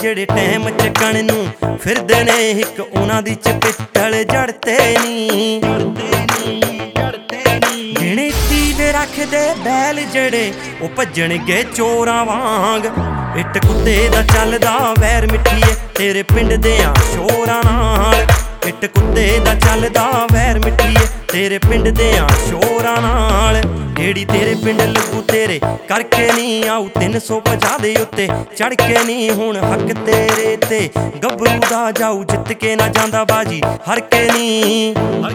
ਜਿਹੜੇ ਟਾਈਮ ਚੱਕਣ ਨੂੰ ਫਿਰਦੇ ਨੇ ਇੱਕ ਉਹਨਾਂ ਦੀ ਚਪਿੱਤਲ ਜੜਤੇ ਨੀ ਗਿਣਤੀ ਦੇ ਰੱਖਦੇ ਬੈਲ ਜਿਹੜੇ ਉਹ ਭੱਜਣਗੇ ਚੋਰਾਂ ਵਾਂਗ। ਇੱਟ ਕੁੱਤੇ ਦਾ ਚੱਲਦਾ ਵੈਰ ਮਿੱਠੀਏ ਤੇਰੇ ਪਿੰਡ ਦਿਆਂ ਸ਼ੋਰਾਂ ਨਾਲ। ਇੱਟ ਕੁੱਤੇ ਦਾ ਚੱਲਦਾ ਵੈਰ ਮਿੱਠੀਏ ਤੇਰੇ ਪਿੰਡ ਦਿਆਂ ਸ਼ੋਰਾਂ ਨਾਲ। ਜਿਹੜੀ ਤੇਰੇ ਪਿੰਡ ਲੱਗੂ ਤੇਰੇ ਕਰਕੇ ਨੀ ਆਊ 350 ਦੇ ਉੱਤੇ ਚੜ ਕੇ ਨੀ ਹੁਣ ਹੱਕ ਤੇਰੇ ਤੇ ਗੱਭਰੂ ਦਾ ਜਾਊ ਜਿੱਤ ਕੇ ਨਾ ਜਾਂਦਾ ਬਾਜੀ ਹਰ ਕੇ ਨੀ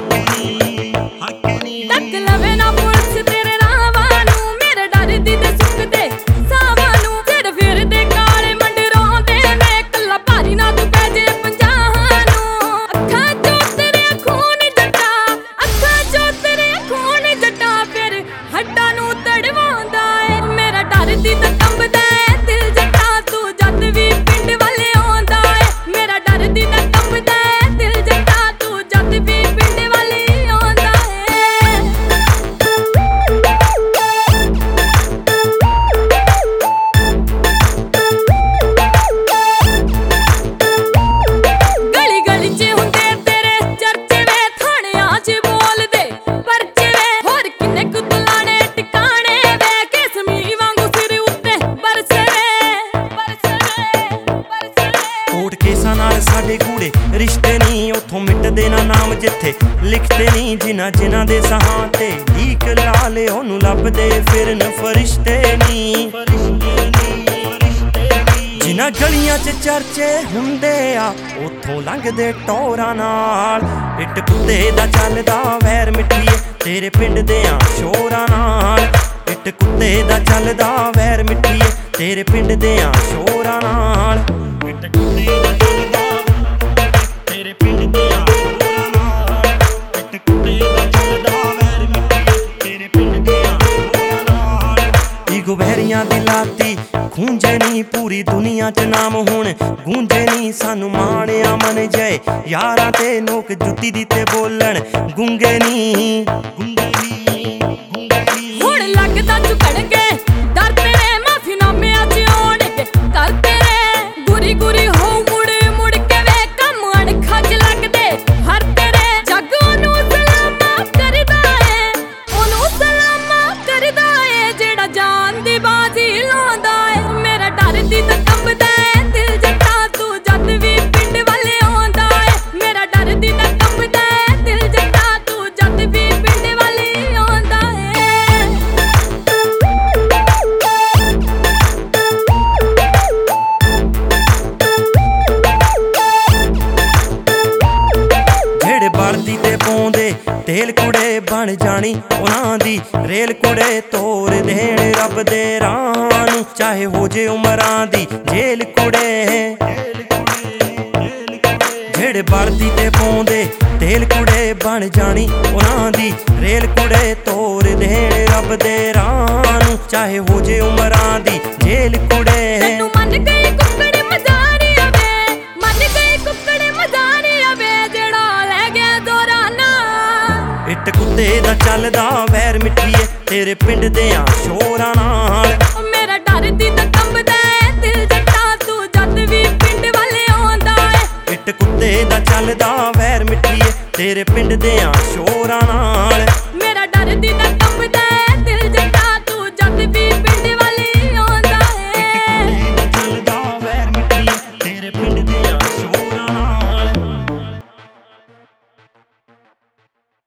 ਤੱਕ ਲਵੇ ਨਾ ਪੁਲਿਸ ਤੇਰੇ ਰਾਹਾਂ ਨੂੰ ਮੇਰੇ ਡਰਦੀ ਤੇ ਸੁੱਕਦੇ ਸਾਵਾਂ ਨੂੰ ਜਿਹੜੇ ਫਿਰਦੇ ਕਾਲੇ ਮੰਡਰਾਉਂਦੇ ਨੇ ਕੱਲਾ ਭਾਰੀ ਨਾ ਤੂੰ ਪੈ ਜੇ 50 ਨੂੰ। ਅੱਖਾਂ ਚੋਂ ਤੇਰੇ ਖੂਨ ਜੱਟਾ ਅੱਖਾਂ ਚੋਂ ਤੇਰੇ ਖੂਨ ਜੱਟਾ ਫਿਰ ਹੱਡਾਂ ਨੂੰ ਤੜਵਾਉਂਦਾ ਏ ਮੇਰਾ ਡਰਦੀ ਤੇ ਕੰਬਦਾ ਏ ਦਿਲ ਜੱਟਾ ਤੂੰ ਜਦ ਵੀ ਪਿੰਡ ਵੱਲ ਆਉਂਦਾ ਏ ਮੇਰਾ ਡਰਦੀ ਤੇ ਕੰਬਦਾ ਏ ਦਿਲ ਜੱਟਾ ਤੂੰ ਜਦ ਵੀ ਪਿੰਡ ਵੱਲ ਆਉਂਦਾ ਏ। ਗਲੀ ਗਲੀ 'ਚ ਹੁੰਦੇ ਤੇਰੇ ਚਰਚੇ ਵੇ ਥਾਣਿਆਂ 'ਚ ਬੋਲਦੇ ਪਰਚੇ ਵੇ ਹੋਰ ਕਿੰਨੇ ਕੁ ਦੁਲਾਣੇ ਟਿਕਾਣੇ ਵੇ ਕਿਸਮੀ ਵਾਂਗੂ ਸਿਰ ਉੱਤੇ ਬਰਸੇ ਕੋਰਟ ਕੇਸਾਂ ਨਾਲ ਸਾਡੇ ਗੂੜੇ ਰਿਸ਼ਤੇ ਨੀ ਉੱਥੋਂ ਮਿਟਦੇ ਨਾ ਨਾਮ ਜਿੱਥੇ ਲਿਖਦੇ ਨੀ ਜਿਨ੍ਹਾਂ ਦੇ ਸਾਹਾਂ ਤੇ ਲੀਕ ਲਾ ਲੇ ਉਹਨੂੰ ਲੱਭਦੇ ਫਿਰਨ ਫਰਿਸ਼ਤੇ ਨੀ। ਜਿਨ੍ਹਾਂ ਗਲੀਆਂ 'ਚ ਚਰਚੇ ਹੁੰਦੇ ਆ ਉੱਥੋਂ ਲੰਘਦੇ ਟੋਰਾਂ ਨਾਲ। ਇੱਟ ਕੁੱਤੇ ਦਾ ਚੱਲਦਾ ਵੈਰ ਮਿੱਠੀਏ ਤੇਰੇ ਪਿੰਡ ਦਿਆਂ ਸ਼ੋਰਾਂ ਨਾਲ। ਇੱਟ ਕੁੱਤੇ ਦਾ ਚੱਲਦਾ ਵੈਰ ਮਿੱਠੀਏ ਤੇਰੇ ਪਿੰਡ ਦਿਆਂ ਸ਼ੋਰਾਂ ਨਾਲ। ਇੱਟ ਕੁੱਤੇ ਦਾ ਚੱਲਦਾ ਤੇਰੇ ਪਿੰਡ ਦਿਆਂ ਸ਼ੋਰਾਂ ਨਾਲ। ਇੱਟ ਕੁੱਤੇ ਦਾ ਚੱਲਦਾ ਵੈਰ ਮਿੱਠੀਏ ਤੇਰੇ ਪਿੰਡ ਦਿਆਂ ਸ਼ੋਰਾਂ ਨਾਲ। ਈਗੋ ਵੈਰੀਆਂ ਦੀ ਲਾਤੀ ਖੂੰਜੇ ਨੀ ਪੂਰੀ ਦੁਨੀਆ 'ਚ ਨਾਮ ਹੁਣ ਗੂੰਜੇ ਨੀ ਸਾਨੂੰ ਮਾਣਿਆ ਮਨ ਜਾਏ ਯਾਰਾਂ ਤੇ ਲੋਕ ਜੁੱਤੀ ਦੀ ਤੇ ਬੋਲਣ ਗੂੰਗੇ ਨੀ ਹੁਣ ਲੱਗਦਾ ਝੁਕਣਗੇ ਡਰਦੇ ਨੇ ਮਾਫੀਨਾਮਿਆਂ 'ਚ ਆਉਣਗੇ ਕਰਦੇ ਨੇ ਗੁਰੀ ਗੁਰੀ ਹੋ ਮੁੜ ਮੁੜ ਕੇ ਵੇ ਕੰਮ ਅਣਖਾਂ 'ਚ ਲੱਗਦੇ ਹਰ ਤੇਰੇ ਜੱਗ ਉਹਨੂੰ ਸਲਾਮਾ ਕਰਦਾ ਏ ਉਹਨੂੰ ਸਲਾਮਾ ਕਰਦਾ ਏ ਜਿਹੜਾ ਜਾਨ ਦੀ ਬਾਜ਼ੀ ਲਾਉਂਦਾ ਏ ਮੇਰਾ ਡਰਦੀ ਤਾਂ ਕੰਬਦਾ ਏ ਦਿਲ ਜੱਟਾ ਤੂੰ ਜਦ ਵੀ ਪਿੰਡ ਵੱਲ ਆਉਂਦਾ ਏ ਮੇਰਾ ਡਰਦੀ ਤਾਂ ਕੰਬਦਾ ਏ ਦਿਲ ਜੱਟਾ ਤੂੰ ਜਦ ਵੀ ਪਿੰਡ ਵੱਲ ਆਉਂਦਾ ਏ। ਜਿਹੜੇ ਬਲਦੀ ਤੇ ਪਾਉਂਦੇ ਤੇਲ ਕੁੜੇ ਬਣ ਜਾਣੀ ਉਹਨਾਂ ਦੀ ਰੇਲ ਕੁੜੇ ਤੋਰ ਦੇਣ ਰੱਬ ਦੇ ਰਾਹ ਨੂੰ ਚਾਹੇ ਹੋ ਜੇ ਉਮਰਾਂ ਦੀ ਜੇਲ ਕੁੜੇ। ਜਿਹੜੇ ਬਲਦੀ ਤੇ ਪਾਉਂਦੇ ਤੇਲ ਕੁੜੇ ਬਣ ਜਾਣੀ ਉਹਨਾਂ ਦੀ ਰੇਲ ਕੁੜੇ ਤੋਰ ਦੇਣ ਰੱਬ ਦੇ ਰਾਹ ਨੂੰ ਚਾਹੇ ਹੋ ਜੇ ਉਮਰਾਂ ਦੀ ਜੇਲ ਕੁੜੇ। ਤੈਨੂੰ ਮੰਨ ਗਈ ਕੁੱਕੜ ਮਜ਼ਾਰੀਆ ਵੇ ਮੰਨ ਗਈ ਕੁੱਕੜ ਮਜ਼ਾਰੀਆ ਵੇ ਜਿਹੜਾ ਲੈ ਗਿਆ ਦੋਰਾਨਾ। ਇੱਟ ਕੁੱਤੇ ਦਾ ਚੱਲਦਾ ਵੈਰ ਮਿੱਠੀਏ ਤੇਰੇ ਪਿੰਡ ਦਿਆਂ ਸ਼ੋਰਾਂ ਨਾਲ। ਮੇਰਾ ਡਰਦੀ ਤਾਂ ਕੰਬਦਾ ਏ ਦਿਲ ਜੱਟਾ ਤੂੰ ਜਦ ਵੀ ਪਿੰਡ ਵੱਲ ਆਉਂਦਾ ਏ। ਇੱਟ ਕੁੱਤੇ ਦਾ ਚੱਲਦਾ ਵੈਰ ਮਿੱਠੀਏ ਤੇਰੇ ਪਿੰਡ ਦਿਆਂ ਸ਼ੋਰਾਂ ਨਾਲ। ਮੇਰਾ ਡਰਦੀ ਤਾਂ